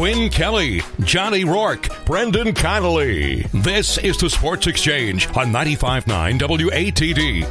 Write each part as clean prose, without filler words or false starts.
Quinn Kelly, Johnny Rourke, Brendan Connolly. This is the Sports Exchange on 95.9 WATD.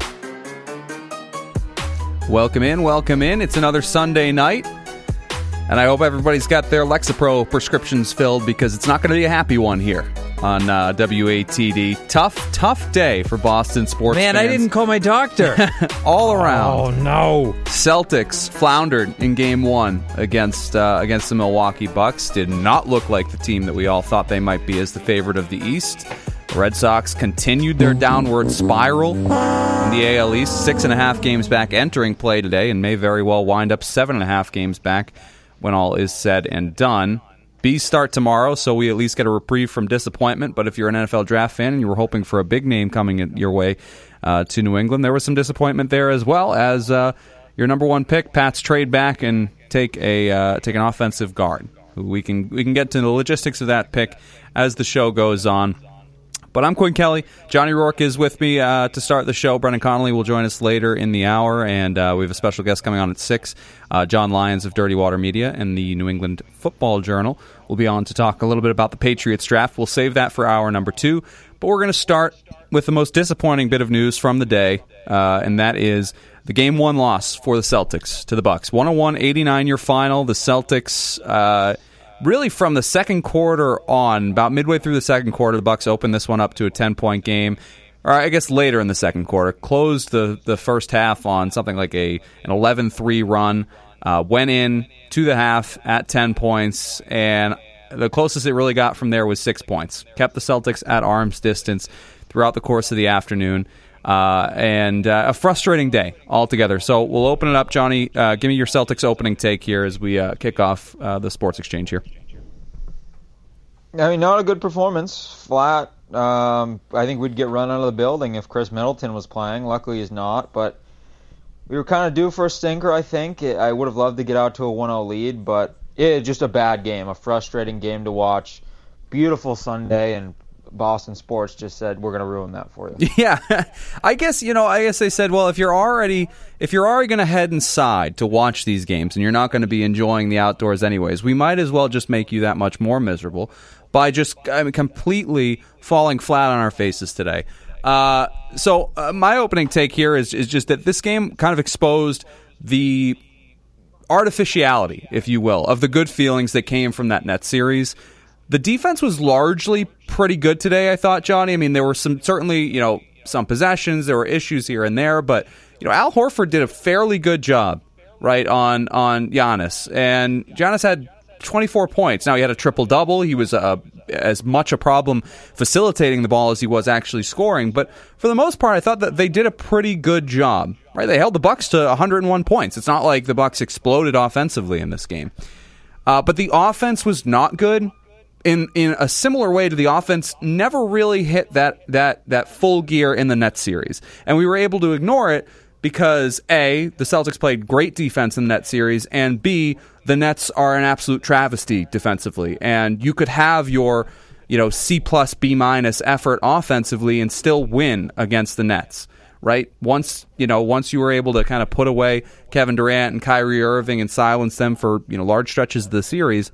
Welcome in. It's another Sunday night, and I hope everybody's got their Lexapro prescriptions filled because it's not going to be a happy one here on WATD. Tough day for Boston sports fans. Man, I didn't call my doctor. All around. Oh, no. Celtics floundered in Game 1 against the Milwaukee Bucks. Did not look like the team that we all thought they might be as the favorite of the East. The Red Sox continued their downward spiral in the AL East. 6.5 games back entering play today and may very well wind up 7.5 games back when all is said and done. Bees start tomorrow, so we at least get a reprieve from disappointment. But if you're an NFL draft fan and you were hoping for a big name coming your way to New England, there was some disappointment there as well as your number one pick, Pats trade back and take an offensive guard. We can get to the logistics of that pick as the show goes on. But I'm Quinn Kelly. Johnny Rourke is with me to start the show. Brendan Connolly will join us later in the hour, and we have a special guest coming on at 6. John Lyons of Dirty Water Media and the New England Football Journal will be on to talk a little bit about the Patriots draft. We'll save that for hour number 2, but we're going to start with the most disappointing bit of news from the day, and that is the Game 1 loss for the Celtics to the Bucks. 101-89 your final. The Celtics... really, from the second quarter on, about midway through the second quarter, the Bucks opened this one up to a 10-point game. Or I guess later in the second quarter, closed the first half on something like an 11-3 run. Went in to the half at 10 points, and the closest it really got from there was 6 points. Kept the Celtics at arm's distance throughout the course of the afternoon. And a frustrating day altogether. So we'll open it up. Johnny, give me your Celtics opening take here as we kick off the Sports Exchange here. I mean, not a good performance. Flat. I think we'd get run out of the building if Chris Middleton was playing. Luckily, he's not. But we were kind of due for a stinker, I think. I would have loved to get out to a 1-0 lead, but just a bad game, a frustrating game to watch. Beautiful Sunday, and Boston Sports just said, we're going to ruin that for you. Yeah, I guess they said, well, if you're already going to head inside to watch these games and you're not going to be enjoying the outdoors anyways, we might as well just make you that much more miserable by just completely falling flat on our faces today. So my opening take here is just that this game kind of exposed the artificiality, if you will, of the good feelings that came from that Nets series. The defense was largely pretty good today, I thought, Johnny. I mean, there were some possessions, there were issues here and there, but Al Horford did a fairly good job, right, on Giannis. And Giannis had 24 points. Now, he had a triple-double. He was as much a problem facilitating the ball as he was actually scoring. But for the most part, I thought that they did a pretty good job, right? They held the Bucks to 101 points. It's not like the Bucks exploded offensively in this game. But the offense was not good. In a similar way to the offense, never really hit that full gear in the Nets series. And we were able to ignore it because, A, the Celtics played great defense in the Nets series, and B, the Nets are an absolute travesty defensively. And you could have your C+, B- effort offensively and still win against the Nets. Right? Once you were able to kind of put away Kevin Durant and Kyrie Irving and silence them for large stretches of the series,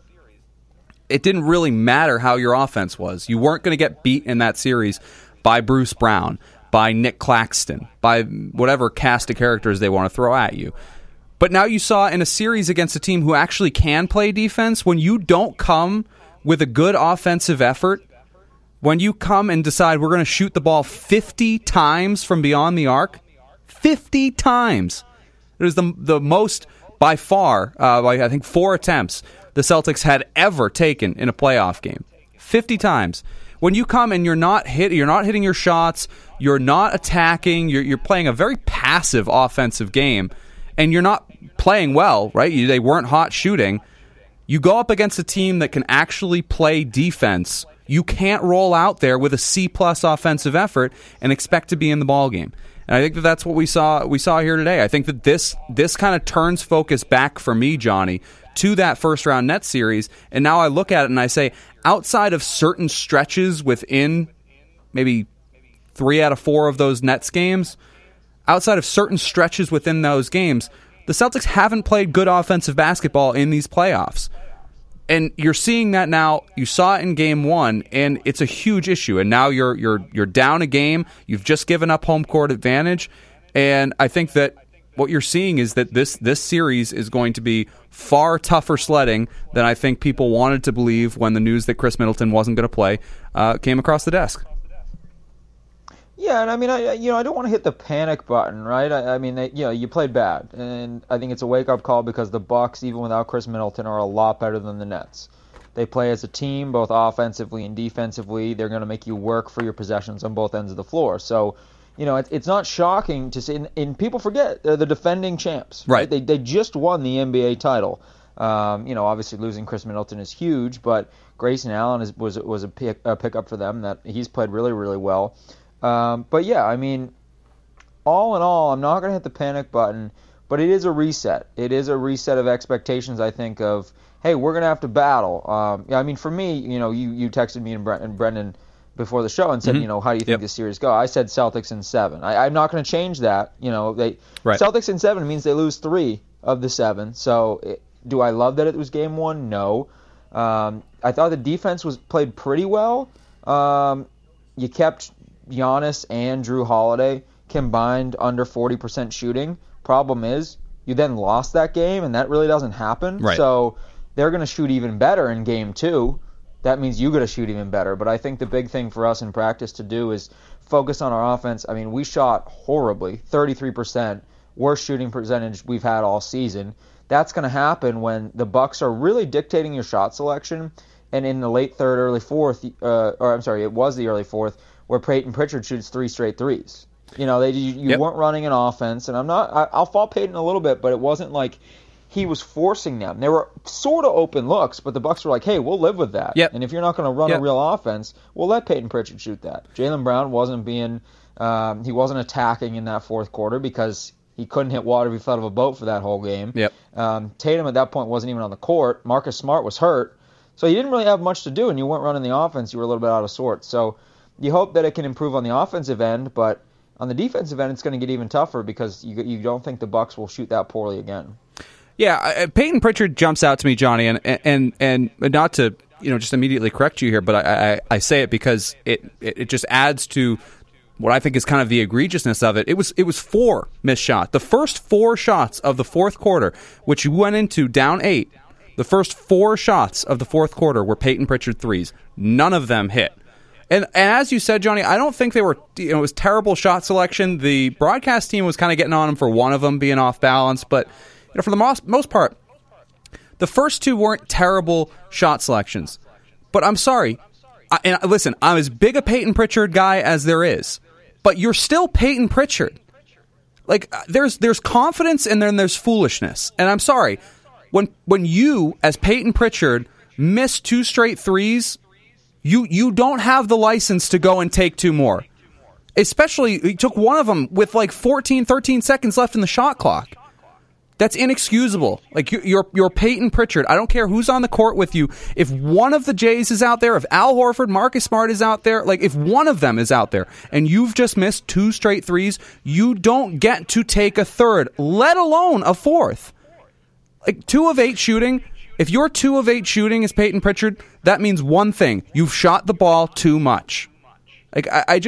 it didn't really matter how your offense was. You weren't going to get beat in that series by Bruce Brown, by Nick Claxton, by whatever cast of characters they want to throw at you. But now you saw in a series against a team who actually can play defense, when you don't come with a good offensive effort, when you come and decide we're going to shoot the ball 50 times from beyond the arc, 50 times. It was the most by far, I think 4 attempts the Celtics had ever taken in a playoff game. 50 times. When you come and you're not hitting your shots, you're not attacking, you're playing a very passive offensive game, and you're not playing well, right? They weren't hot shooting. You go up against a team that can actually play defense. You can't roll out there with a C+ offensive effort and expect to be in the ballgame. And I think that's what we saw here today. I think that this kind of turns focus back for me, Johnny, to that first-round Nets series, and now I look at it and I say, outside of certain stretches within maybe 3 out of 4 of those Nets games, outside of certain stretches within those games, the Celtics haven't played good offensive basketball in these playoffs. And you're seeing that now. You saw it in game one, and it's a huge issue. And now you're down a game. You've just given up home court advantage, and I think that what you're seeing is that this series is going to be far tougher sledding than I think people wanted to believe when the news that Chris Middleton wasn't going to play came across the desk. Yeah, and I mean, I don't want to hit the panic button, right? I mean, you played bad, and I think it's a wake-up call because the Bucks, even without Chris Middleton, are a lot better than the Nets. They play as a team, both offensively and defensively. They're going to make you work for your possessions on both ends of the floor. So, it's not shocking to see, and people forget they're the defending champs. Right? They just won the NBA title. Obviously losing Chris Middleton is huge, but Grayson Allen was a pickup for them that he's played really, really well. But yeah, I mean, all in all, I'm not going to hit the panic button, but it is a reset. It is a reset of expectations, I think, of, hey, we're going to have to battle. I mean, for me, you texted me and Brendan before the show and said, how do you think this series go? I said Celtics in 7. I'm not going to change that. Celtics in 7 means they lose 3 of the 7. So do I love that it was game 1? No. I thought the defense was played pretty well. You kept Giannis and Drew Holiday combined under 40% shooting. Problem is, you then lost that game, and that really doesn't happen. Right. So they're going to shoot even better in game 2. That means you got to shoot even better. But I think the big thing for us in practice to do is focus on our offense. I mean, we shot horribly, 33%, worst shooting percentage we've had all season. That's going to happen when the Bucks are really dictating your shot selection. And in the late third, early fourth, it was the early fourth, where Peyton Pritchard shoots 3 straight threes. You weren't running an offense, and I'll fault Peyton a little bit, but it wasn't like he was forcing them. They were sort of open looks, but the Bucks were like, hey, we'll live with that. Yep. And if you're not going to run a real offense, we'll let Peyton Pritchard shoot that. Jaylen Brown he wasn't attacking in that fourth quarter because he couldn't hit water if he fell out of a boat for that whole game. Yep. Tatum at that point wasn't even on the court. Marcus Smart was hurt. So you didn't really have much to do, and you weren't running the offense. You were a little bit out of sorts. So you hope that it can improve on the offensive end, but on the defensive end, it's going to get even tougher because you don't think the Bucks will shoot that poorly again. Yeah, Peyton Pritchard jumps out to me, Johnny, and not to just immediately correct you here, but I say it because it just adds to what I think is kind of the egregiousness of it. It was 4 missed shots. The first 4 shots of the fourth quarter, which you went into down 8, the first 4 shots of the fourth quarter were Peyton Pritchard threes. None of them hit. And as you said, Johnny, I don't think they were. It was terrible shot selection. The broadcast team was kind of getting on them for one of them being off balance, but for the most part, the first 2 weren't terrible shot selections. But I'm sorry. Listen, I'm as big a Peyton Pritchard guy as there is, but you're still Peyton Pritchard. Like there's confidence and then there's foolishness. And I'm sorry, when you as Peyton Pritchard miss 2 straight threes, you don't have the license to go and take 2 more. Especially, he took one of them with like 13 seconds left in the shot clock. That's inexcusable. Like you're Peyton Pritchard. I don't care who's on the court with you. If one of the Jays is out there, if Al Horford, Marcus Smart is out there, like if one of them is out there and you've just missed 2 straight threes, you don't get to take a third, let alone a fourth. Like 2 of 8 shooting. If you're 2 of 8 shooting as Peyton Pritchard, that means one thing: you've shot the ball too much. Like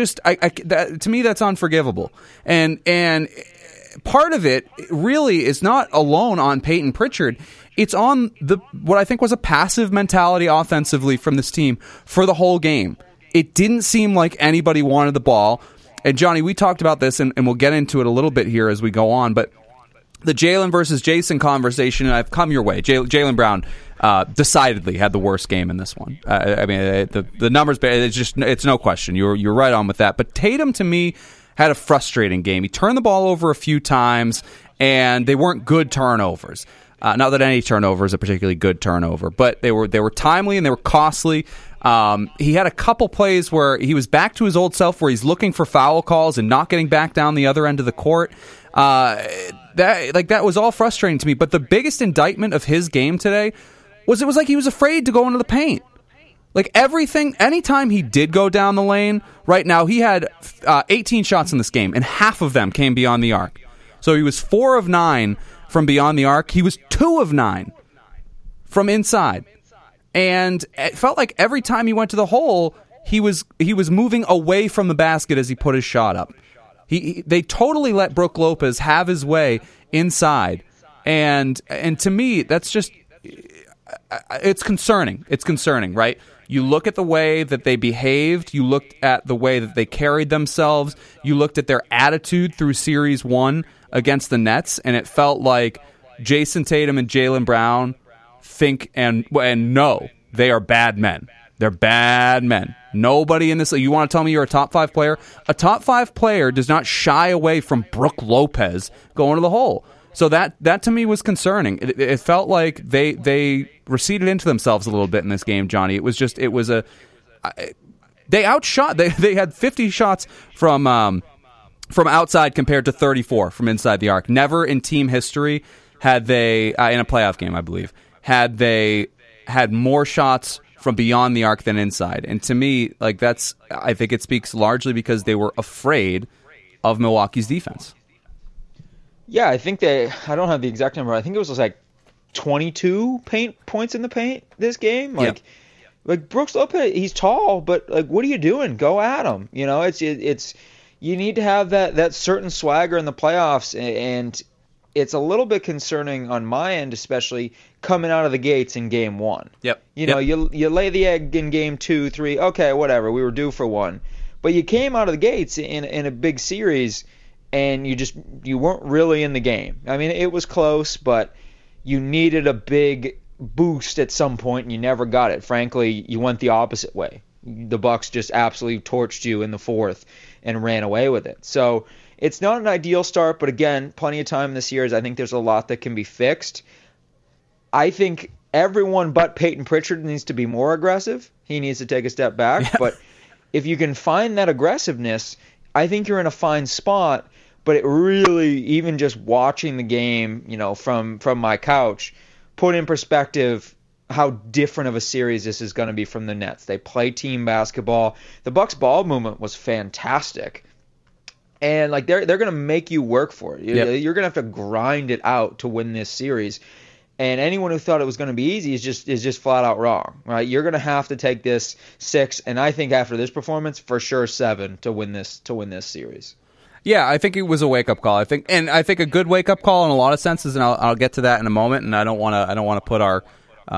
to me, that's unforgivable. And part of it really is not alone on Peyton Pritchard. It's on what I think was a passive mentality offensively from this team for the whole game. It didn't seem like anybody wanted the ball. And Johnny, we talked about this, and we'll get into it a little bit here as we go on, but the Jaylen versus Jason conversation, and I've come your way. Jaylen Brown decidedly had the worst game in this one. I mean, the numbers, it's no question. You're right on with that. But Tatum, to me, had a frustrating game. He turned the ball over a few times, and they weren't good turnovers. Not that any turnover is a particularly good turnover, but they were timely and they were costly. He had a couple plays where he was back to his old self, where he's looking for foul calls and not getting back down the other end of the court. That was all frustrating to me. But the biggest indictment of his game today was it was like he was afraid to go into the paint. Like everything, anytime he did go down the lane, right now he had 18 shots in this game, and half of them came beyond the arc. So he was 4 of 9 from beyond the arc. He was 2 of 9 from inside. And it felt like every time he went to the hole, he was moving away from the basket as he put his shot up. They totally let Brook Lopez have his way inside, and to me, that's just it's concerning. It's concerning, right? You look at the way that they behaved. You looked at the way that they carried themselves. You looked at their attitude through Series 1 against the Nets, and it felt like Jason Tatum and Jaylen Brown think and know they are bad men. They're bad men. Nobody in this league. You want to tell me you're a top 5 player? A top 5 player does not shy away from Brook Lopez going to the hole. So that to me was concerning. It felt like they receded into themselves a little bit in this game, Johnny. They outshot. They had 50 shots from outside compared to 34 from inside the arc. Never in team history had they in a playoff game, I believe, had they had more shots from beyond the arc than inside. And to me, like I think it speaks largely because they were afraid of Milwaukee's defense. Yeah, I think I don't have the exact number. I think it was like 22 points in the paint this game. Like Brooks Lopez, he's tall, but like, what are you doing? Go at him. You know, it's you need to have that certain swagger in the playoffs, and it's a little bit concerning on my end, especially coming out of the gates in game 1. Yep. You know, you lay the egg in game 2, 3. Okay, whatever. We were due for one, but you came out of the gates in a big series. And you weren't really in the game. I mean, it was close, but you needed a big boost at some point, and you never got it. Frankly, you went the opposite way. The Bucks just absolutely torched you in the fourth and ran away with it. So it's not an ideal start, but again, plenty of time this year. I think there's a lot that can be fixed. I think everyone but Peyton Pritchard needs to be more aggressive. He needs to take a step back. Yeah. But if you can find that aggressiveness, I think you're in a fine spot. But it really, even just watching the game, you know, from my couch, put in perspective how different of a series this is going to be from the Nets. They play team basketball. The Bucks ball movement was fantastic. And like they're going to make you work for it. Yep. You're going to have to grind it out to win this series. And anyone who thought it was going to be easy is just flat out wrong, right? You're going to have to take this 6, and I think after this performance, for sure 7 to win this series. Yeah, I think it was a wake-up call. I think a good wake-up call in a lot of senses, and I'll get to that in a moment. And I don't want to put our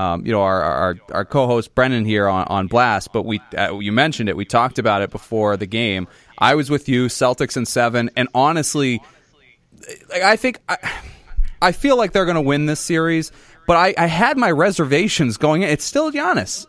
co-host Brendan here on blast, but you mentioned it. We talked about it before the game. I was with you, Celtics in 7, and honestly, I feel like they're going to win this series. But I had my reservations going in. It's still Giannis.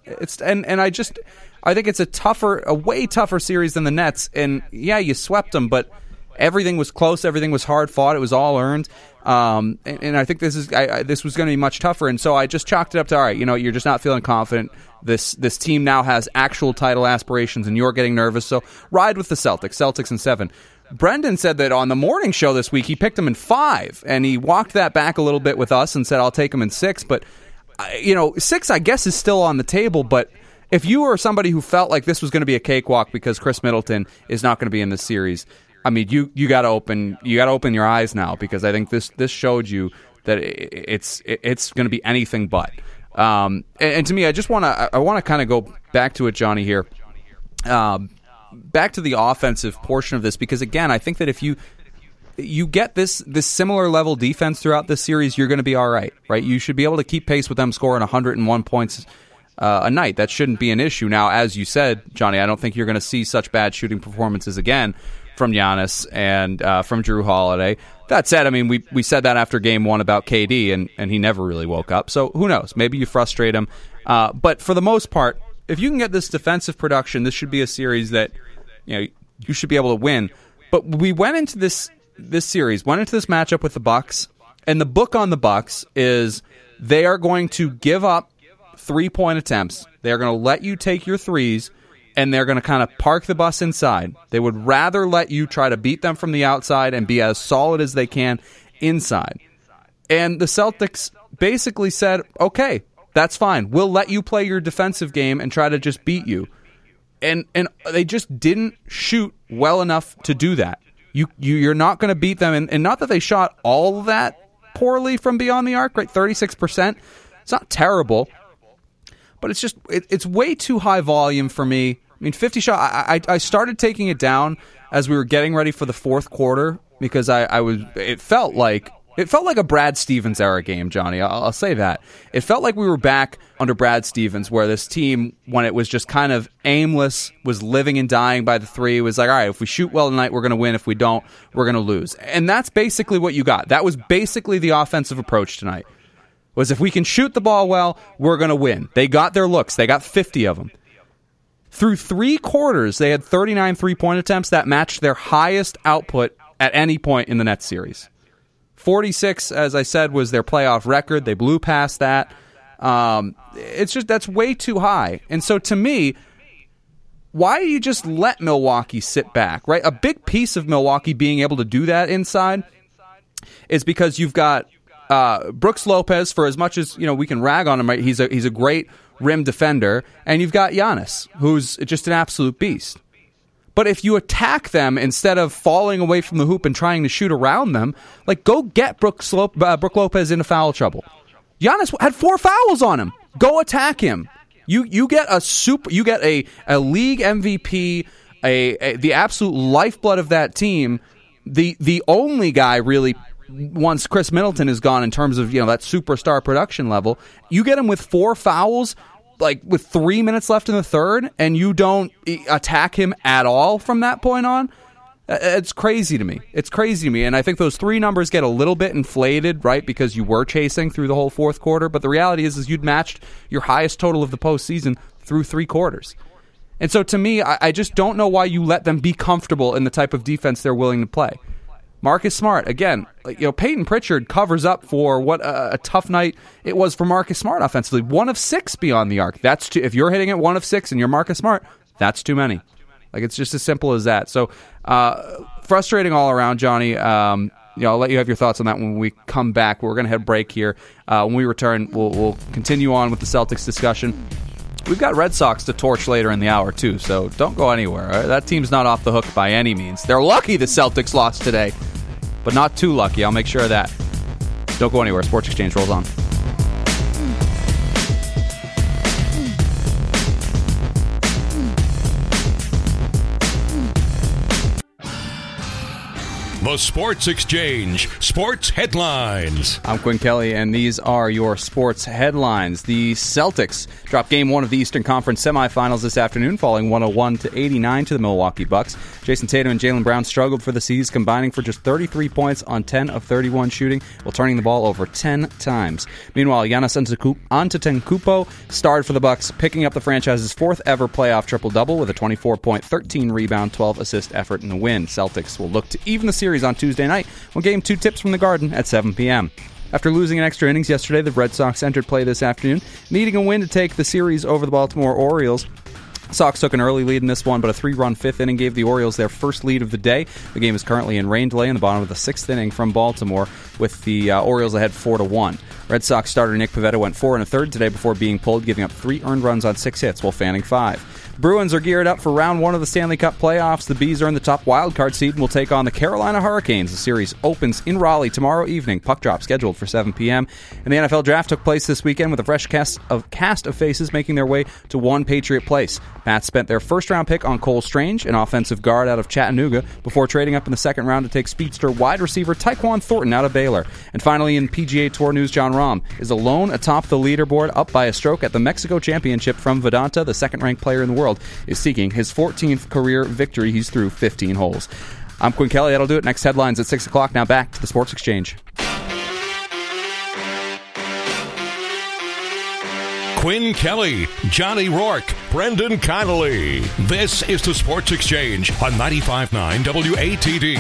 I think it's a way tougher series than the Nets. And yeah, you swept them, but everything was close. Everything was hard fought. It was all earned. And I think this was going to be much tougher. And so I just chalked it up to, all right, you know, you're just not feeling confident. This team now has actual title aspirations, and you're getting nervous. So ride with the Celtics in 7. Brendan said that on the morning show this week, he picked them in 5, and he walked that back a little bit with us and said, I'll take them in 6. But, 6, I guess, is still on the table. But if you were somebody who felt like this was going to be a cakewalk because Chris Middleton is not going to be in this series, I mean, you got to open your eyes now, because I think this showed you that it's going to be anything but. And to me, I want to kind of go back to it, Johnny, here. Back to the offensive portion of this, because again, I think that if you get this similar level defense throughout this series, you're going to be all right? You should be able to keep pace with them scoring 101 points a night. That shouldn't be an issue. Now, as you said, Johnny, I don't think you're going to see such bad shooting performances again from Giannis and from Jrue Holiday. That said, I mean, we said that after Game 1 about KD, and he never really woke up. So who knows? Maybe you frustrate him. But for the most part, if you can get this defensive production, this should be a series that you should be able to win. But we went into this series, went into this matchup with the Bucks, and the book on the Bucks is they are going to give up 3-point attempts. They're going to let you take your threes, and they're going to kind of park the bus inside. They would rather let you try to beat them from the outside and be as solid as they can inside. And the Celtics basically said, okay, that's fine. We'll let you play your defensive game and try to just beat you. And they just didn't shoot well enough to do that. You're not going to beat them. And not that they shot all that poorly from beyond the arc, right? 36%. It's not terrible. but it's just it's way too high volume for me. I mean, 50 shot. I started taking it down as we were getting ready for the fourth quarter because it felt like a Brad Stevens era game, Johnny. I'll say that. It felt like we were back under Brad Stevens, where this team, when it was just kind of aimless, was living and dying by the three, was like, all right, if we shoot well tonight, we're going to win. If we don't, we're going to lose. And that's basically what you got. That was basically the offensive approach tonight, was if we can shoot the ball well, we're going to win. They got their looks. They got 50 of them. Through 3 quarters, they had 39 3-point attempts. That matched their highest output at any point in the Nets series. 46, as I said, was their playoff record. They blew past that. It's just, that's way too high. And so to me, why do you just let Milwaukee sit back, right? A big piece of Milwaukee being able to do that inside is because you've got Brooks Lopez, for as much as we can rag on him, right? He's a great rim defender, and you've got Giannis, who's just an absolute beast. But if you attack them instead of falling away from the hoop and trying to shoot around them, like, go get Brook Lopez into foul trouble. Giannis had 4 fouls on him. Go attack him. You get a league MVP, the absolute lifeblood of that team. The only guy really, once Chris Middleton is gone in terms of that superstar production level, you get him with 4 fouls. Like, with 3 minutes left in the third, and you don't attack him at all from that point on, it's crazy to me. It's crazy to me, and I think those 3 numbers get a little bit inflated, right, because you were chasing through the whole fourth quarter, but the reality is you'd matched your highest total of the postseason through 3 quarters. And so to me, I just don't know why you let them be comfortable in the type of defense they're willing to play. Marcus Smart, again, Peyton Pritchard covers up for what a tough night it was for Marcus Smart offensively. 1 of 6 beyond the arc. That's if you're hitting it 1 of 6 and you're Marcus Smart, that's too many. Like, it's just as simple as that. So frustrating all around, Johnny. I'll let you have your thoughts on that when we come back. We're going to hit a break here. When we return, we'll continue on with the Celtics discussion. We've got Red Sox to torch later in the hour, too, so don't go anywhere. Right? That team's not off the hook by any means. They're lucky the Celtics lost today, but not too lucky. I'll make sure of that. Don't go anywhere. Sports Exchange rolls on. The Sports Exchange Sports Headlines. I'm Quinn Kelly, and these are your sports headlines. The Celtics dropped Game 1 of the Eastern Conference semifinals this afternoon, falling 101-89 to the Milwaukee Bucks. Jason Tatum and Jaylen Brown struggled for the C's, combining for just 33 points on 10 of 31 shooting, while turning the ball over 10 times. Meanwhile, Giannis Antetokounmpo starred for the Bucks, picking up the franchise's 4th ever playoff triple-double with a 24-point, 13-rebound, 12-assist effort in the win. Celtics will look to even the series on Tuesday night when Game 2 tips from the Garden at 7 p.m. After losing in extra innings yesterday, the Red Sox entered play this afternoon, needing a win to take the series over the Baltimore Orioles. Sox took an early lead in this one, but a 3-run 5th inning gave the Orioles their first lead of the day. The game is currently in rain delay in the bottom of the 6th inning from Baltimore, with the Orioles ahead 4-1. Red Sox starter Nick Pivetta went 4 1/3 today before being pulled, giving up 3 earned runs on 6 hits while fanning 5. Bruins are geared up for round 1 of the Stanley Cup playoffs. The Bees are in the top wildcard seed and will take on the Carolina Hurricanes. The series opens in Raleigh tomorrow evening. Puck drop scheduled for 7 p.m. And the NFL Draft took place this weekend with a fresh cast of faces making their way to One Patriot Place. Pats spent their first-round pick on Cole Strange, an offensive guard out of Chattanooga, before trading up in the second round to take speedster wide receiver Tyquan Thornton out of Baylor. And finally, in PGA Tour news, Jon Rahm is alone atop the leaderboard, up by a stroke at the Mexico Championship from Vedanta. The second-ranked player in the world is seeking his 14th career victory. He's through 15 holes. I'm Quinn Kelly. That'll do it. Next headlines at 6 o'clock. Now back to the Sports Exchange. Quinn Kelly, Johnny Rourke, Brendan Connolly. This is the Sports Exchange on 95.9 WATD.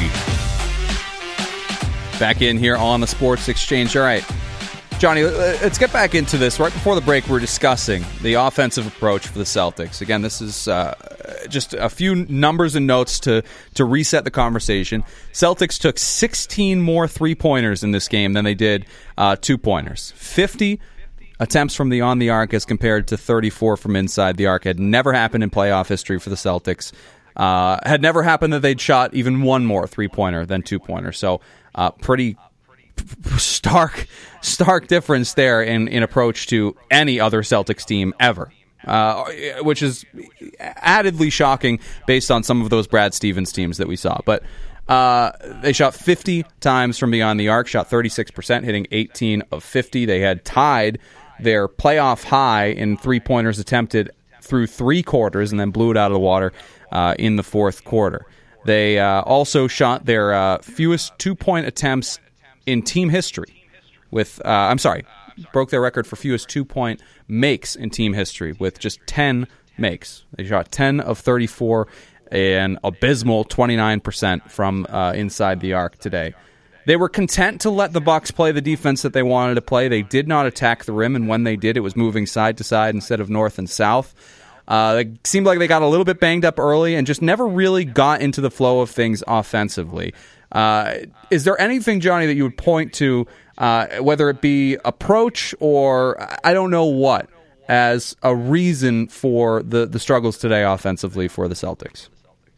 Back in here on the Sports Exchange. All right, Johnny, let's get back into this. Right before the break, we were discussing the offensive approach for the Celtics. Again, this is just a few numbers and notes to reset the conversation. Celtics took 16 more three-pointers in this game than they did two-pointers. 50 attempts from on the arc as compared to 34 from inside the arc. Had never happened in playoff history for the Celtics. Had never happened that they'd shot even one more three-pointer than two-pointer. So pretty stark difference there in approach to any other Celtics team ever. Which is addedly shocking based on some of those Brad Stevens teams that we saw. But they shot 50 times from beyond the arc, shot 36%, hitting 18 of 50. They had tied their playoff high in three-pointers attempted through 3 quarters and then blew it out of the water in the fourth quarter. They also shot their fewest two-point attempts in team history with, broke their record for fewest two-point makes in team history with just 10 makes. They shot 10 of 34, an abysmal 29% from inside the arc today. They were content to let the Bucks play the defense that they wanted to play. They did not attack the rim, and when they did, it was moving side to side instead of north and south. It seemed like they got a little bit banged up early and just never really got into the flow of things offensively. Is there anything, Johnny, that you would point to, whether it be approach or I don't know what, as a reason for the struggles today offensively for the Celtics?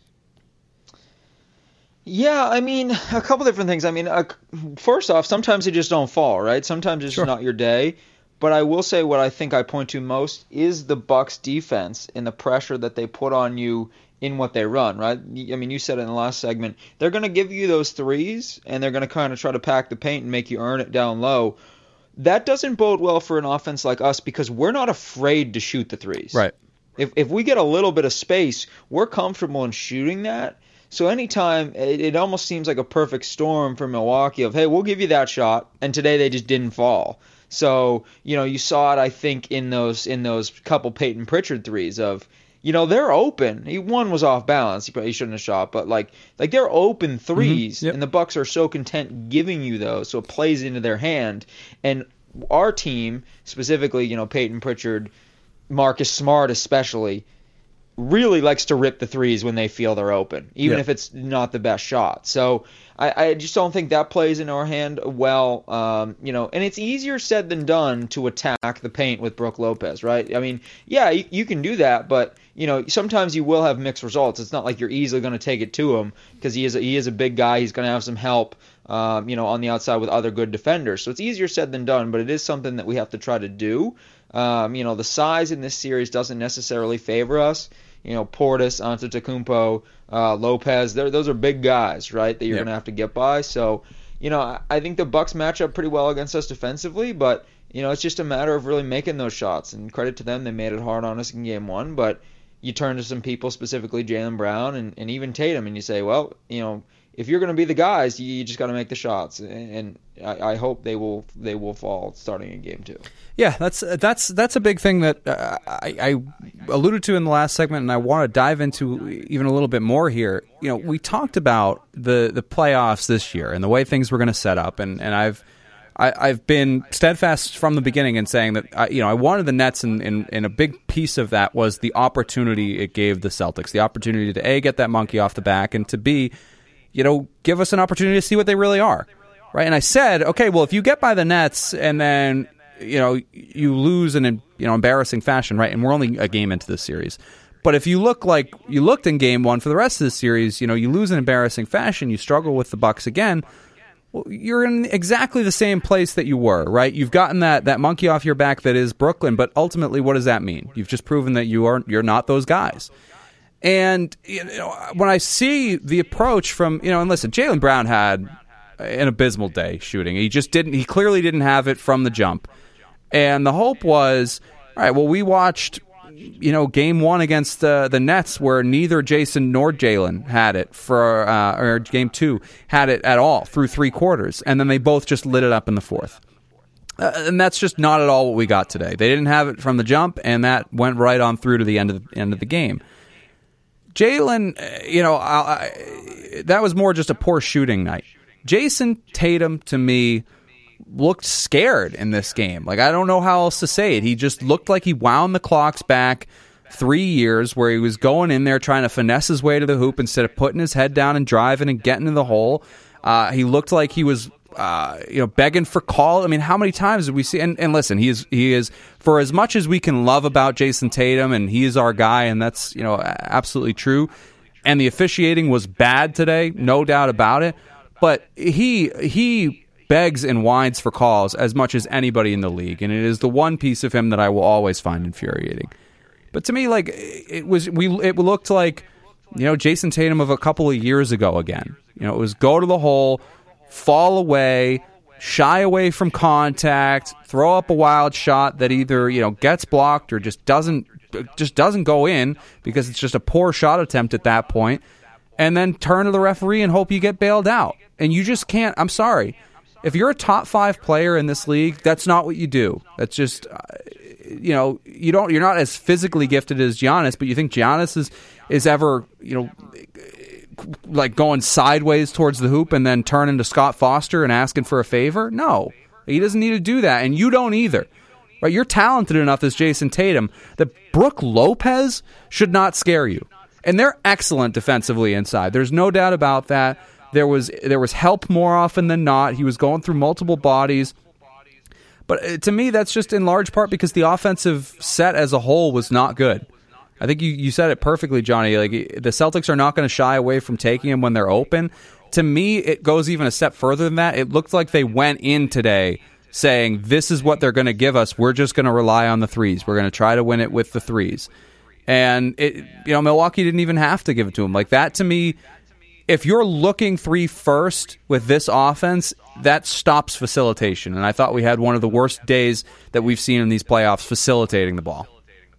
Yeah, I mean, a couple different things. I mean, first off, sometimes they just don't fall, right? Sometimes it's just not your day. But I will say what I think I point to most is the Bucks defense and the pressure that they put on you in what they run, right? I mean, you said it in the last segment. They're going to give you those threes, and they're going to kind of try to pack the paint and make you earn it down low. That doesn't bode well for an offense like us because we're not afraid to shoot the threes. Right. If we get a little bit of space, we're comfortable in shooting that. So anytime, it almost seems like a perfect storm for Milwaukee of, hey, we'll give you that shot, and today they just didn't fall. So, you saw it, I think, in those couple Peyton Pritchard threes of, they're open. One was off balance. He probably shouldn't have shot, but like they're open threes, and the Bucks are so content giving you those, so it plays into their hand. And our team, specifically, Peyton Pritchard, Marcus Smart especially, really likes to rip the threes when they feel they're open, even if it's not the best shot. So I just don't think that plays in our hand well. And it's easier said than done to attack the paint with Brook Lopez, right? I mean, yeah, you can do that, but sometimes you will have mixed results. It's not like you're easily going to take it to him because he is a big guy. He's going to have some help, on the outside with other good defenders. So it's easier said than done, but it is something that we have to try to do. The size in this series doesn't necessarily favor us. Portis, Antetokounmpo, Lopez, those are big guys, right, that you're going to have to get by. So, I think the Bucks match up pretty well against us defensively, but, it's just a matter of really making those shots. And credit to them, they made it hard on us in Game 1, but you turn to some people, specifically Jaylen Brown and even Tatum, and you say, well, if you're going to be the guys, you just got to make the shots. And I hope they will fall starting in Game 2. Yeah, that's a big thing that I alluded to in the last segment, and I want to dive into even a little bit more here. We talked about the playoffs this year and the way things were going to set up, and I've been steadfast from the beginning in saying that I wanted the Nets, and a big piece of that was the opportunity it gave the Celtics, the opportunity to A, get that monkey off the back, and to B, give us an opportunity to see what they really are. Right, and I said, okay, well, if you get by the Nets and then you lose in embarrassing fashion, right? And we're only a game into this series, but if you look like you looked in Game 1 for the rest of the series, you lose in embarrassing fashion, you struggle with the Bucks again. Well, you're in exactly the same place that you were, right? You've gotten that monkey off your back that is Brooklyn, but ultimately, what does that mean? You've just proven that you're not those guys. And when I see the approach from and listen, Jaylen Brown had an abysmal day shooting. He clearly didn't have it from the jump. And the hope was, all right, well, we watched, Game 1 against the Nets where neither Jason nor Jaylen had it or Game 2 had it at all through 3 quarters. And then they both just lit it up in the fourth. And that's just not at all what we got today. They didn't have it from the jump, and that went right on through to the end of the game. Jaylen, that was more just a poor shooting night. Jason Tatum, to me, looked scared in this game. Like, I don't know how else to say it. He just looked like he wound the clocks back 3 years where he was going in there trying to finesse his way to the hoop instead of putting his head down and driving and getting to the hole. He looked like he was begging for call. I mean, how many times did we see? And listen, he is for as much as we can love about Jason Tatum, and he is our guy, and that's absolutely true. And the officiating was bad today, no doubt about it. But he begs and whines for calls as much as anybody in the league, and it is the one piece of him that I will always find infuriating. But to me, like, it looked like, Jason Tatum of a couple of years ago again. It was go to the hole, fall away, shy away from contact, throw up a wild shot that either gets blocked or just doesn't go in because it's just a poor shot attempt at that point, and then turn to the referee and hope you get bailed out. And you just can't. I'm sorry, if you're a top 5 player in this league, that's not what you do. That's just you're not as physically gifted as Giannis, but you think Giannis is ever like going sideways towards the hoop and then turning to Scott Foster and asking for a favor? No, he doesn't need to do that, and you don't either. Right? You're talented enough as Jason Tatum that Brook Lopez should not scare you, and they're excellent defensively inside. There's no doubt about that. There was help more often than not. He was going through multiple bodies. But to me, that's just in large part because the offensive set as a whole was not good. I think you said it perfectly, Johnny. Like, the Celtics are not going to shy away from taking him when they're open. To me, it goes even a step further than that. It looked like they went in today saying, this is what they're going to give us. We're just going to rely on the threes. We're going to try to win it with the threes. And Milwaukee didn't even have to give it to him. Like, that to me, if you're looking 3 first with this offense, that stops facilitation. And I thought we had one of the worst days that we've seen in these playoffs facilitating the ball.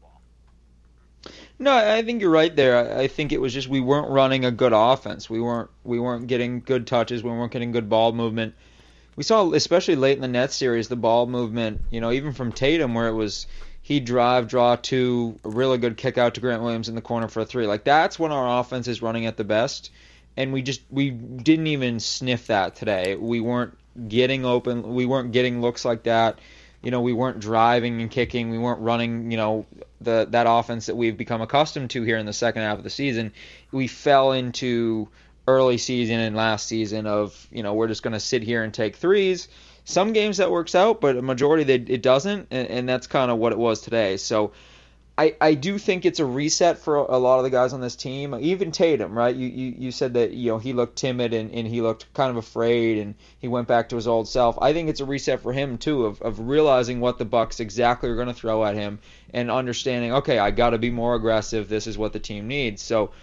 No, I think you're right there. I think it was just we weren't running a good offense. We weren't getting good touches. We weren't getting good ball movement. We saw, especially late in the Nets series, the ball movement, even from Tatum, where it was he'd drive, draw 2, a really good kick out to Grant Williams in the corner for a 3. Like, that's when our offense is running at the best. And we didn't even sniff that today. We weren't getting open. We weren't getting looks like that. We weren't driving and kicking. We weren't running, that offense that we've become accustomed to here in the second half of the season. We fell into early season and last season of, we're just going to sit here and take threes. Some games that works out, but a majority it doesn't, and that's kind of what it was today. So I do think it's a reset for a lot of the guys on this team. Even Tatum, right? You said that he looked timid and he looked kind of afraid and he went back to his old self. I think it's a reset for him too of realizing what the Bucks exactly are going to throw at him and understanding, okay, I got to be more aggressive. This is what the team needs. So,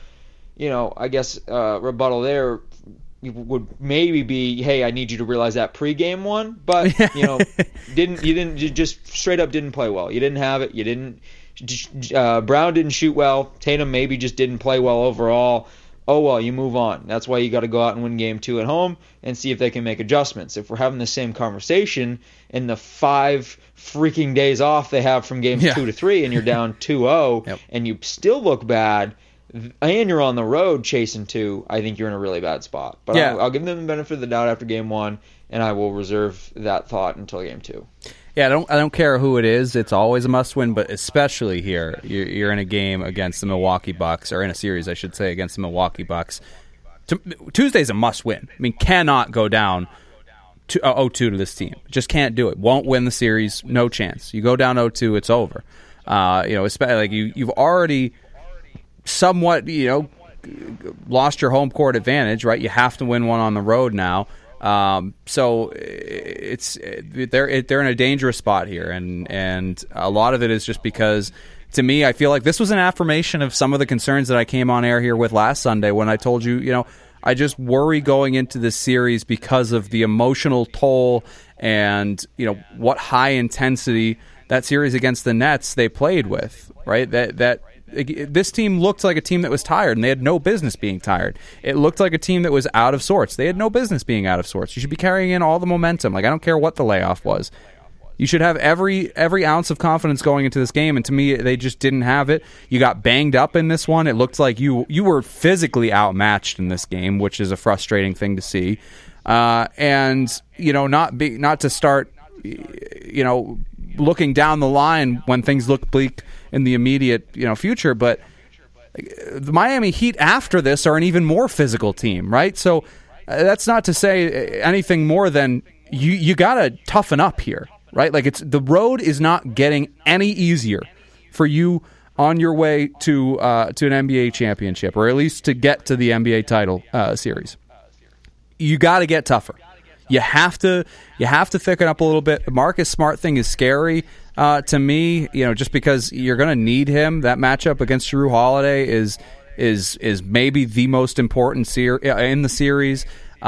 I guess rebuttal there would maybe be, hey, I need you to realize that pregame one, but you just straight up didn't play well. You didn't have it. You didn't. Brown didn't shoot well. Tatum maybe just didn't play well overall. Oh, well, you move on. That's why you got to go out and win game 2 at home and see if they can make adjustments. If we're having the same conversation in the 5 freaking days off they have from games 2 to 3 and you're down 2-0 and you still look bad and you're on the road chasing 2, I think you're in a really bad spot. But I'll give them the benefit of the doubt after game 1, and I will reserve that thought until game 2. Yeah, I don't care who it is. It's always a must-win, but especially here, you're in a game against the Milwaukee Bucks, or in a series, I should say, against the Milwaukee Bucks. Tuesday's a must-win. I mean, cannot go down 0-2 to this team. Just can't do it. Won't win the series. No chance. You go down 0-2, it's over. Especially like you've already somewhat, lost your home court advantage, right? You have to win one on the road now. So they're in a dangerous spot here, and a lot of it is just because, to me, I feel like this was an affirmation of some of the concerns that I came on air here with last Sunday when I told you, I just worry going into this series because of the emotional toll and what high intensity that series against the Nets they played with, right? That this team looked like a team that was tired, and they had no business being tired. It looked like a team that was out of sorts. They had no business being out of sorts. You should be carrying in all the momentum. Like, I don't care what the layoff was. You should have every ounce of confidence going into this game, and to me, they just didn't have it. You got banged up in this one. It looked like you were physically outmatched in this game, which is a frustrating thing to see. And not to start, looking down the line when things look bleak in the immediate future, but the Miami Heat after this are an even more physical team, right? So that's not to say anything more than you got to toughen up here, right? Like, the road is not getting any easier for you on your way to an NBA championship, or at least to get to the NBA title series. You got to get tougher. You have to thicken up a little bit. The Marcus Smart thing is scary to me, just because you're going to need him. That matchup against Jrue Holiday is maybe the most important in the series.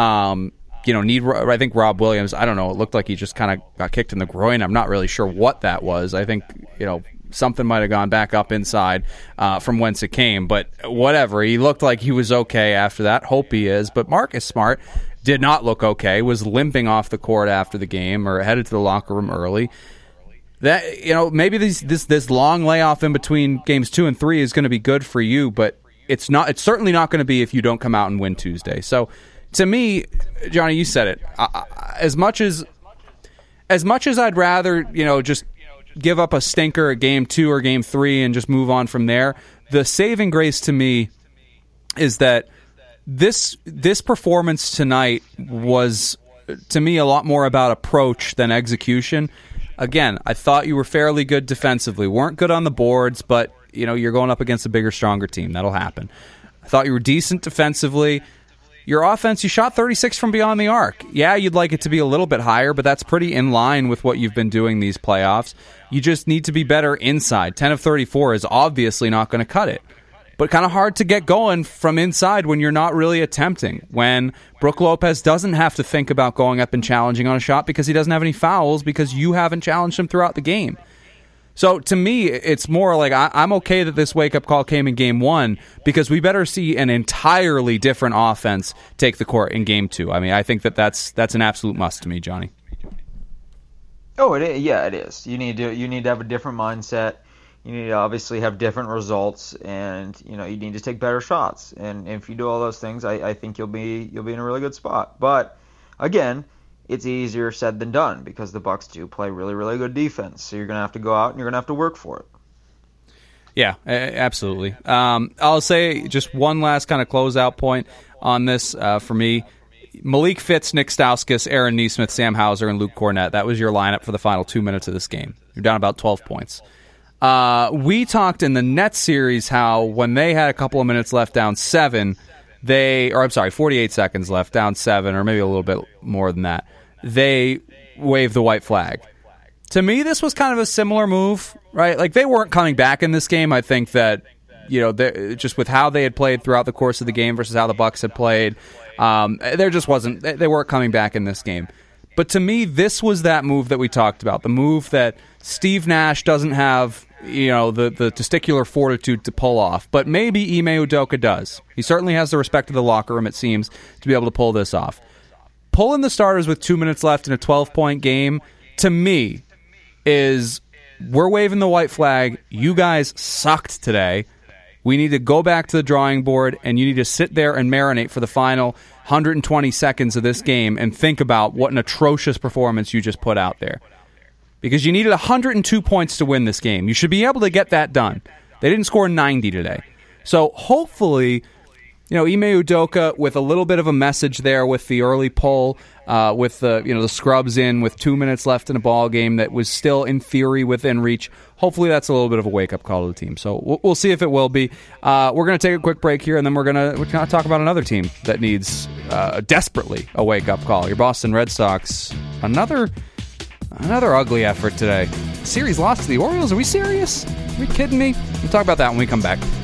I think Rob Williams, I don't know, it looked like he just kind of got kicked in the groin. I'm not really sure what that was. I think, something might have gone back up inside from whence it came, but whatever. He looked like he was okay after that. Hope he is. But Marcus Smart did not look okay, was limping off the court after the game or headed to the locker room early. That, maybe this long layoff in between games 2 and 3 is going to be good for you, but it's certainly not going to be if you don't come out and win Tuesday. So to me, Johnny, you said it. As much as I'd rather, just give up a stinker at game 2 or game 3 and just move on from there, the saving grace to me is that this performance tonight was, to me, a lot more about approach than execution. Again, I thought you were fairly good defensively. Weren't good on the boards, but you're going up against a bigger, stronger team. That'll happen. I thought you were decent defensively. Your offense, you shot 36 from beyond the arc. Yeah, you'd like it to be a little bit higher, but that's pretty in line with what you've been doing these playoffs. You just need to be better inside. 10 of 34 is obviously not going to cut it. But kind of hard to get going from inside when you're not really attempting. When Brook Lopez doesn't have to think about going up and challenging on a shot because he doesn't have any fouls because you haven't challenged him throughout the game. So to me, it's more like I'm okay that this wake-up call came in Game 1 because we better see an entirely different offense take the court in Game 2. I mean, I think that's an absolute must to me, Johnny. Oh, it is. You need to have a different mindset. You need to obviously have different results, and you need to take better shots. And if you do all those things, I think you'll be in a really good spot. But again, it's easier said than done because the Bucks do play really, really good defense. So you're going to have to go out and you're going to have to work for it. Yeah, absolutely. I'll say just one last kind of closeout point on this for me. Malik Fitz, Nick Stauskas, Aaron Nesmith, Sam Hauser, and Luke Cornett. That was your lineup for the final 2 minutes of this game. You're down about 12 points. We talked in the Nets series how when they had a couple of minutes left down 48 seconds left down 7, or maybe a little bit more than that, they waved the white flag. To me, this was kind of a similar move, right? Like, they weren't coming back in this game. I think that, just with how they had played throughout the course of the game versus how the Bucks had played, they weren't coming back in this game. But to me, this was that move that we talked about, the move that Steve Nash doesn't have, the testicular fortitude to pull off. But maybe Ime Udoka does. He certainly has the respect of the locker room, it seems, to be able to pull this off. Pulling the starters with 2 minutes left in a 12-point game, to me, is we're waving the white flag. You guys sucked today. We need to go back to the drawing board, and you need to sit there and marinate for the final 120 seconds of this game and think about what an atrocious performance you just put out there. Because you needed 102 points to win this game. You should be able to get that done. They didn't score 90 today. So hopefully, Ime Udoka with a little bit of a message there with the early pull, with the scrubs in with 2 minutes left in a ball game that was still in theory within reach. Hopefully that's a little bit of a wake-up call to the team. So we'll see if it will be. We're going to take a quick break here, and then we're going to talk about another team that needs desperately a wake-up call. Your Boston Red Sox, another ugly effort today. Series lost to the Orioles. Are we serious? Are we kidding me? We'll talk about that when we come back.